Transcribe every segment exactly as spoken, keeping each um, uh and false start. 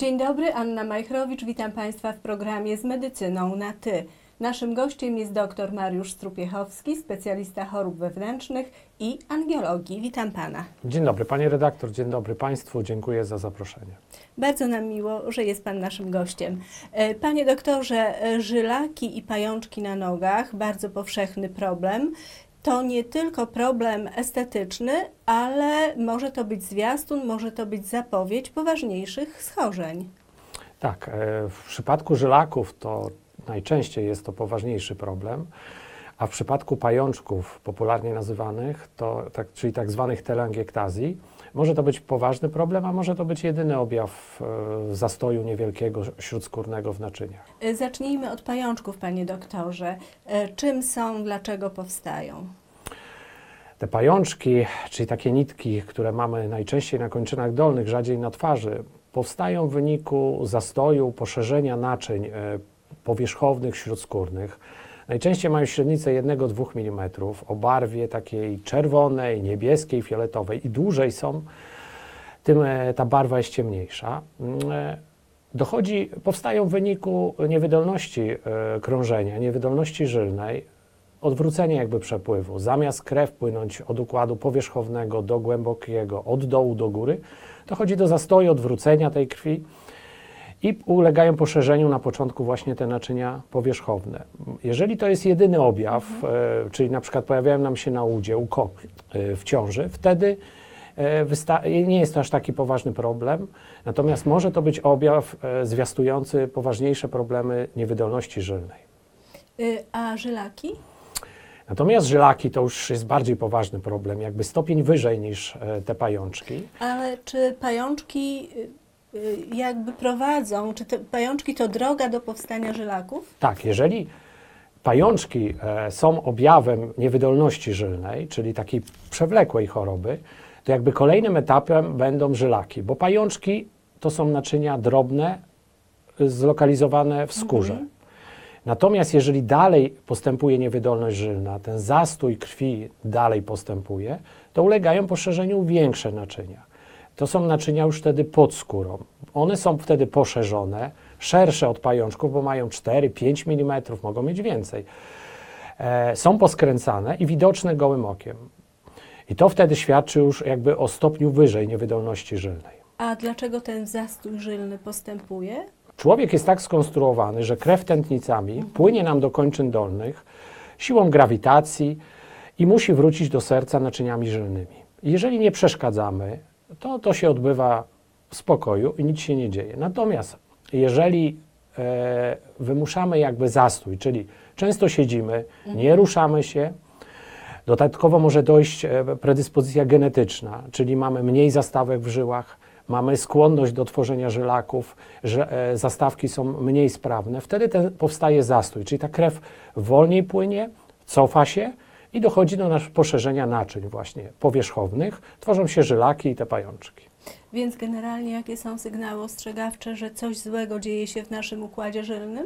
Dzień dobry, Anna Majchrowicz, witam Państwa w programie Z medycyną na Ty. Naszym gościem jest dr Mariusz Strupiechowski, specjalista chorób wewnętrznych i angiologii. Witam Pana. Dzień dobry Pani redaktor, dzień dobry Państwu, dziękuję za zaproszenie. Bardzo nam miło, że jest Pan naszym gościem. Panie doktorze, żylaki i pajączki na nogach, bardzo powszechny problem. To nie tylko problem estetyczny, ale może to być zwiastun, może to być zapowiedź poważniejszych schorzeń. Tak, w przypadku żylaków to najczęściej jest to poważniejszy problem, a w przypadku pajączków, popularnie nazywanych, to, tak, czyli tak zwanych telangiektazji, może to być poważny problem, a może to być jedyny objaw e, zastoju niewielkiego śródskórnego w naczyniach. Zacznijmy od pajączków, panie doktorze. Czym są, dlaczego powstają? Te pajączki, czyli takie nitki, które mamy najczęściej na kończynach dolnych, rzadziej na twarzy, powstają w wyniku zastoju, poszerzenia naczyń e, powierzchownych śródskórnych. Najczęściej mają średnicę jeden do dwóch milimetrów o barwie takiej czerwonej, niebieskiej, fioletowej. I dłużej są, tym ta barwa jest ciemniejsza. Dochodzi, powstają w wyniku niewydolności krążenia, niewydolności żylnej, odwrócenia jakby przepływu. Zamiast krew płynąć od układu powierzchownego do głębokiego, od dołu do góry, dochodzi do zastoju, odwrócenia tej krwi. I ulegają poszerzeniu na początku właśnie te naczynia powierzchowne. Jeżeli to jest jedyny objaw, mhm. e, czyli na przykład pojawiają nam się na udzie u kobiet e, w ciąży, wtedy e, nie jest to aż taki poważny problem, natomiast może to być objaw e, zwiastujący poważniejsze problemy niewydolności żylnej. Y, a żylaki? Natomiast żylaki to już jest bardziej poważny problem, jakby stopień wyżej niż e, te pajączki. Ale czy pajączki jakby prowadzą, czy te pajączki to droga do powstania żylaków? Tak, jeżeli pajączki e, są objawem niewydolności żylnej, czyli takiej przewlekłej choroby, to jakby kolejnym etapem będą żylaki, bo pajączki to są naczynia drobne, zlokalizowane w skórze. Mhm. Natomiast jeżeli dalej postępuje niewydolność żylna, ten zastój krwi dalej postępuje, to ulegają poszerzeniu większe naczynia. To są naczynia już wtedy pod skórą. One są wtedy poszerzone, szersze od pajączków, bo mają cztery do pięciu milimetrów, mogą mieć więcej. E, są poskręcane i widoczne gołym okiem. I to wtedy świadczy już jakby o stopniu wyżej niewydolności żylnej. A dlaczego ten zastój żylny postępuje? Człowiek jest tak skonstruowany, że krew tętnicami mhm. płynie nam do kończyn dolnych siłą grawitacji i musi wrócić do serca naczyniami żylnymi. Jeżeli nie przeszkadzamy, to to się odbywa w spokoju i nic się nie dzieje. Natomiast jeżeli e, wymuszamy jakby zastój, czyli często siedzimy, nie ruszamy się, dodatkowo może dojść e, predyspozycja genetyczna, czyli mamy mniej zastawek w żyłach, mamy skłonność do tworzenia żylaków, że e, zastawki są mniej sprawne, wtedy ten powstaje zastój, czyli ta krew wolniej płynie, cofa się, i dochodzi do nasz poszerzenia naczyń właśnie powierzchownych, tworzą się żylaki i te pajączki. Więc generalnie jakie są sygnały ostrzegawcze, że coś złego dzieje się w naszym układzie żylnym?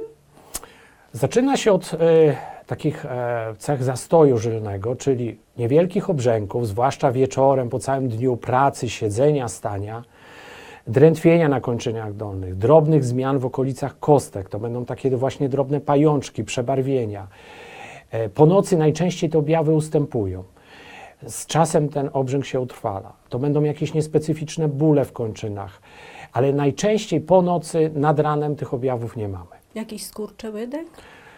Zaczyna się od y, takich e, cech zastoju żylnego, czyli niewielkich obrzęków, zwłaszcza wieczorem, po całym dniu pracy, siedzenia, stania, drętwienia na kończynach dolnych, drobnych zmian w okolicach kostek, to będą takie właśnie drobne pajączki, przebarwienia. Po nocy najczęściej te objawy ustępują. Z czasem ten obrzęk się utrwala. To będą jakieś niespecyficzne bóle w kończynach, ale najczęściej po nocy nad ranem tych objawów nie mamy. Jakiś skurcze łydek?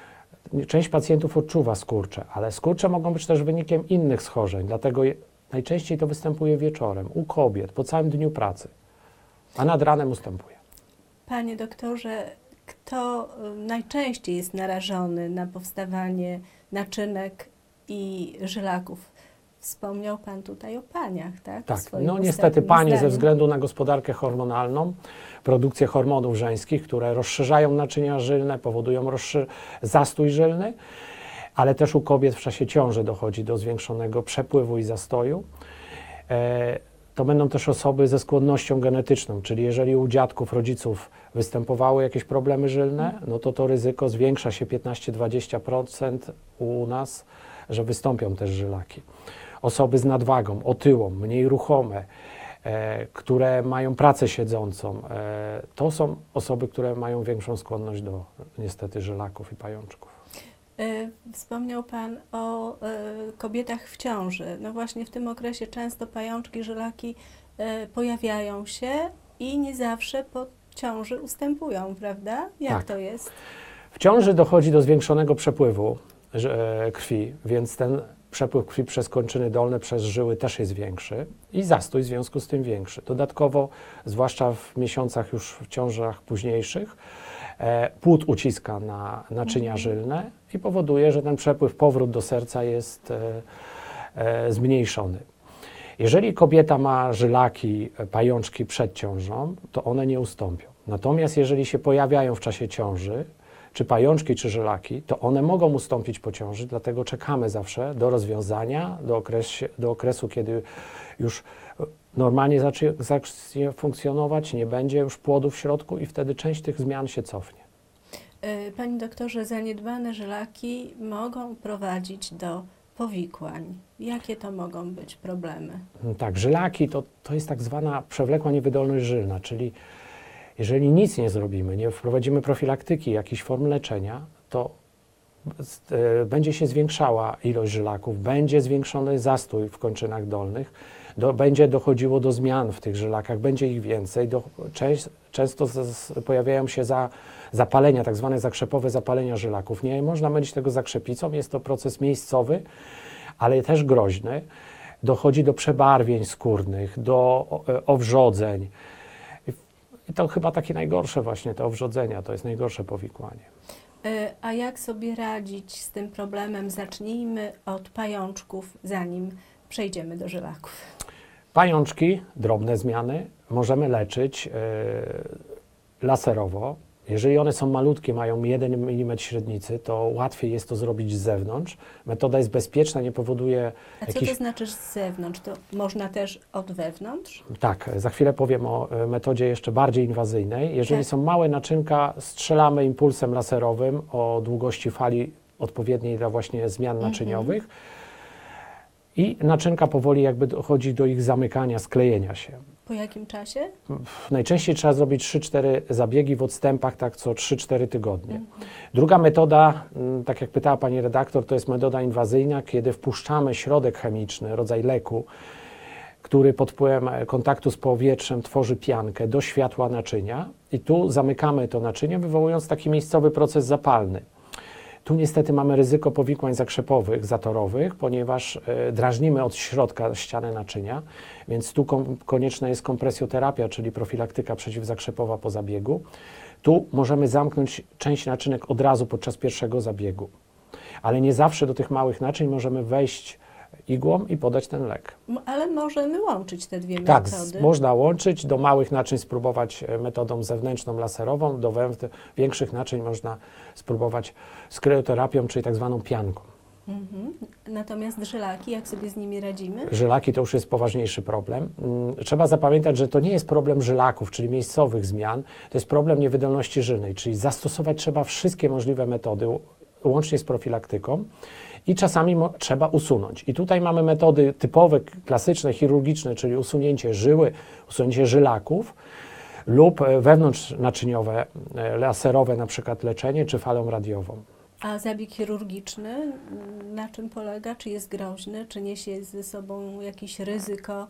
Część pacjentów odczuwa skurcze, ale skurcze mogą być też wynikiem innych schorzeń, dlatego je, najczęściej to występuje wieczorem, u kobiet, po całym dniu pracy, a nad ranem ustępuje. Panie doktorze, kto najczęściej jest narażony na powstawanie naczynek i żylaków? Wspomniał Pan tutaj o paniach, tak? Tak, no niestety panie zdaniu. Ze względu na gospodarkę hormonalną, produkcję hormonów żeńskich, które rozszerzają naczynia żylne, powodują zastój żylny, ale też u kobiet w czasie ciąży dochodzi do zwiększonego przepływu i zastoju. E, To będą też osoby ze skłonnością genetyczną, czyli jeżeli u dziadków, rodziców występowały jakieś problemy żylne, no to to ryzyko zwiększa się piętnaście do dwudziestu procent u nas, że wystąpią też żylaki. Osoby z nadwagą, otyłą, mniej ruchome, e, które mają pracę siedzącą. E, to są osoby, które mają większą skłonność do niestety żylaków i pajączków. E, Wspomniał Pan o e, kobietach w ciąży. No właśnie w tym okresie często pajączki, żylaki e, pojawiają się i nie zawsze po ciąży ustępują, prawda? Jak Tak. to jest? W ciąży dochodzi do zwiększonego przepływu że, e, krwi, więc ten przepływ krwi przez kończyny dolne, przez żyły też jest większy i zastój w związku z tym większy. Dodatkowo, zwłaszcza w miesiącach już w ciążach późniejszych, e, płód uciska na naczynia Mhm. żylne i powoduje, że ten przepływ, powrót do serca jest e, e, zmniejszony. Jeżeli kobieta ma żylaki, e, pajączki przed ciążą, to one nie ustąpią. Natomiast jeżeli się pojawiają w czasie ciąży, czy pajączki, czy żylaki, to one mogą ustąpić po ciąży, dlatego czekamy zawsze do rozwiązania, do, okres, do okresu, kiedy już normalnie zacznie, zacznie funkcjonować, nie będzie już płodu w środku i wtedy część tych zmian się cofnie. E, Panie doktorze, zaniedbane żylaki mogą prowadzić do powikłań. Jakie to mogą być problemy? Tak, żylaki to, to jest tak zwana przewlekła niewydolność żylna, czyli jeżeli nic nie zrobimy, nie wprowadzimy profilaktyki, jakichś form leczenia, to e, będzie się zwiększała ilość żylaków, będzie zwiększony zastój w kończynach dolnych, do, będzie dochodziło do zmian w tych żylakach, będzie ich więcej. Do, część, często z, z, pojawiają się za, zapalenia, tak zwane zakrzepowe zapalenia żylaków. Nie można mylić tego z zakrzepicą, jest to proces miejscowy, ale też groźny. Dochodzi do przebarwień skórnych, do o, owrzodzeń. I to chyba takie najgorsze właśnie, te owrzodzenia, to jest najgorsze powikłanie. E, A jak sobie radzić z tym problemem? Zacznijmy od pajączków, zanim przejdziemy do żylaków. Pajączki, drobne zmiany, możemy leczyć e, laserowo. Jeżeli one są malutkie, mają jeden milimetr średnicy, to łatwiej jest to zrobić z zewnątrz. Metoda jest bezpieczna, nie powoduje A co jakichś... to znaczy z zewnątrz? To można też od wewnątrz? Tak, za chwilę powiem o e, metodzie jeszcze bardziej inwazyjnej. Jeżeli Tak. są małe naczynka, strzelamy impulsem laserowym o długości fali odpowiedniej dla właśnie zmian naczyniowych i naczynka powoli jakby dochodzi do ich zamykania, sklejenia się. Po jakim czasie? Najczęściej trzeba zrobić trzy cztery zabiegi w odstępach, tak co trzy cztery tygodnie. Druga metoda, mm, tak jak pytała pani redaktor, to jest metoda inwazyjna, kiedy wpuszczamy środek chemiczny, rodzaj leku, który pod wpływem kontaktu z powietrzem tworzy piankę do światła naczynia i tu zamykamy to naczynie, wywołując taki miejscowy proces zapalny. Tu niestety mamy ryzyko powikłań zakrzepowych, zatorowych, ponieważ e, drażnimy od środka ścianę naczynia, więc tu kom, konieczna jest kompresjoterapia, czyli profilaktyka przeciwzakrzepowa po zabiegu. Tu możemy zamknąć część naczynek od razu podczas pierwszego zabiegu, ale nie zawsze do tych małych naczyń możemy wejść igłą i podać ten lek. M- Ale możemy łączyć te dwie Tak, z- metody. można łączyć, do małych naczyń spróbować e, metodą zewnętrzną laserową, do wę- większych naczyń można spróbować z kryoterapią, czyli tak zwaną pianką. Mhm. Natomiast żylaki, jak sobie z nimi radzimy? Żylaki to już jest poważniejszy problem. Mm, Trzeba zapamiętać, że to nie jest problem żylaków, czyli miejscowych zmian, to jest problem niewydolności żylnej, czyli zastosować trzeba wszystkie możliwe metody, ł- łącznie z profilaktyką i czasami mo- trzeba usunąć. I tutaj mamy metody typowe, klasyczne, chirurgiczne, czyli usunięcie żyły, usunięcie żylaków lub e, wewnątrznaczyniowe, e, laserowe na przykład leczenie, czy falą radiową. A zabieg chirurgiczny m, na czym polega? Czy jest groźny? Czy niesie ze sobą jakieś ryzyko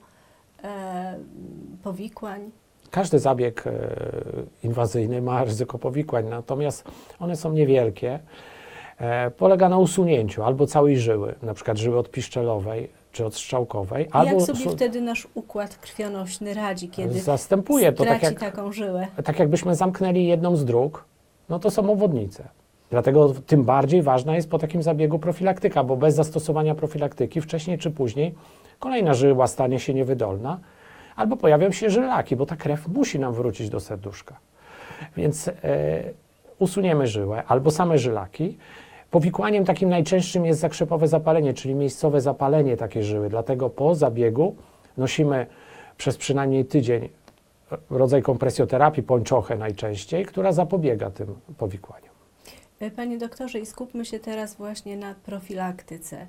e, powikłań? Każdy zabieg e, inwazyjny ma ryzyko powikłań, natomiast one są niewielkie. E, polega na usunięciu albo całej żyły, na przykład żyły odpiszczelowej czy odstrzałkowej, albo Jak sobie usu- wtedy nasz układ krwionośny radzi, kiedy zastępuje to tak traci jak, taką żyłę? tak jakbyśmy zamknęli jedną z dróg, no to są obwodnice. Dlatego tym bardziej ważna jest po takim zabiegu profilaktyka, bo bez zastosowania profilaktyki wcześniej czy później kolejna żyła stanie się niewydolna, albo pojawią się żylaki, bo ta krew musi nam wrócić do serduszka. Więc e, usuniemy żyłę albo same żylaki. Powikłaniem takim najczęstszym jest zakrzepowe zapalenie, czyli miejscowe zapalenie takiej żyły. Dlatego po zabiegu nosimy przez przynajmniej tydzień rodzaj kompresjoterapii, pończochę najczęściej, która zapobiega tym powikłaniom. Panie doktorze, i skupmy się teraz właśnie na profilaktyce.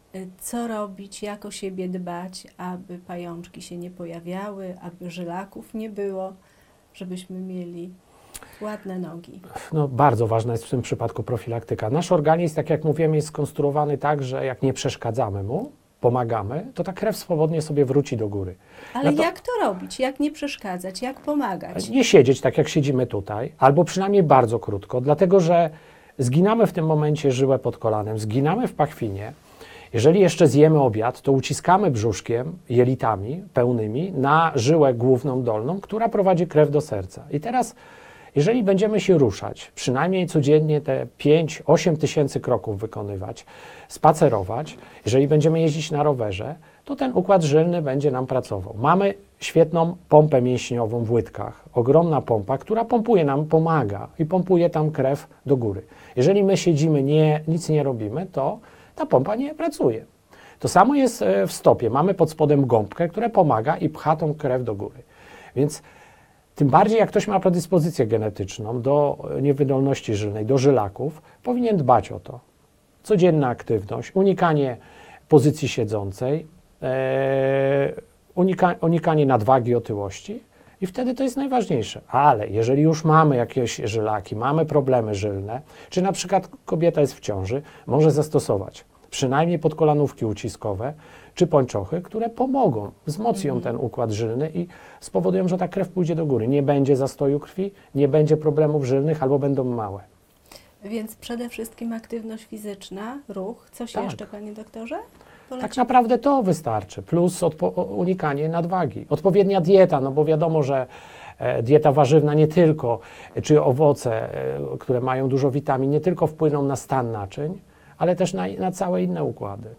Y, Co robić, jak o siebie dbać, aby pajączki się nie pojawiały, aby żylaków nie było, żebyśmy mieli ładne nogi. No, bardzo ważna jest w tym przypadku profilaktyka. Nasz organizm, tak jak mówiłem, jest skonstruowany tak, że jak nie przeszkadzamy mu, pomagamy, to ta krew swobodnie sobie wróci do góry. Ale No to- jak to robić? Jak nie przeszkadzać? Jak pomagać? Nie siedzieć tak, jak siedzimy tutaj, albo przynajmniej bardzo krótko, dlatego że zginamy w tym momencie żyłę pod kolanem, zginamy w pachwinie. Jeżeli jeszcze zjemy obiad, to uciskamy brzuszkiem, jelitami pełnymi na żyłę główną dolną, która prowadzi krew do serca. I teraz, jeżeli będziemy się ruszać, przynajmniej codziennie te pięć osiem tysięcy kroków wykonywać, spacerować, jeżeli będziemy jeździć na rowerze, to ten układ żylny będzie nam pracował. Mamy świetną pompę mięśniową w łydkach, ogromna pompa, która pompuje nam, pomaga i pompuje tam krew do góry. Jeżeli my siedzimy, nie, nic nie robimy, to ta pompa nie pracuje. To samo jest e, w stopie. Mamy pod spodem gąbkę, która pomaga i pcha tą krew do góry. Więc tym bardziej jak ktoś ma predyspozycję genetyczną do niewydolności żylnej, do żylaków, powinien dbać o to. Codzienna aktywność, unikanie pozycji siedzącej, e, unika, unikanie nadwagi, otyłości i wtedy to jest najważniejsze. Ale jeżeli już mamy jakieś żylaki, mamy problemy żylne, czy na przykład kobieta jest w ciąży, może zastosować przynajmniej podkolanówki uciskowe czy pończochy, które pomogą, wzmocnią ten układ żylny i spowodują, że ta krew pójdzie do góry. Nie będzie zastoju krwi, nie będzie problemów żylnych albo będą małe. Więc przede wszystkim aktywność fizyczna, ruch. Coś Tak. jeszcze, panie doktorze? Tak Poleci? naprawdę to wystarczy, plus odpo- unikanie nadwagi. Odpowiednia dieta, no bo wiadomo, że e, dieta warzywna nie tylko, e, czy owoce, e, które mają dużo witamin, nie tylko wpłyną na stan naczyń, ale też na, na całe inne układy.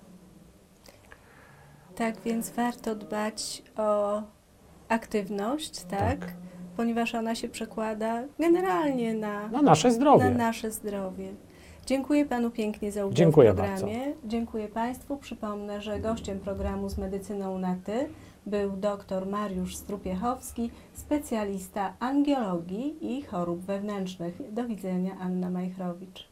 Tak, więc warto dbać o aktywność, tak? Tak. Ponieważ ona się przekłada generalnie na, Na nasze na zdrowie. nasze zdrowie. Dziękuję panu pięknie za udział Dziękuję w programie. Dziękuję państwu. Przypomnę, że gościem programu z medycyną na ty był dr Mariusz Strupiechowski, specjalista angiologii i chorób wewnętrznych. Do widzenia, Anna Majchrowicz.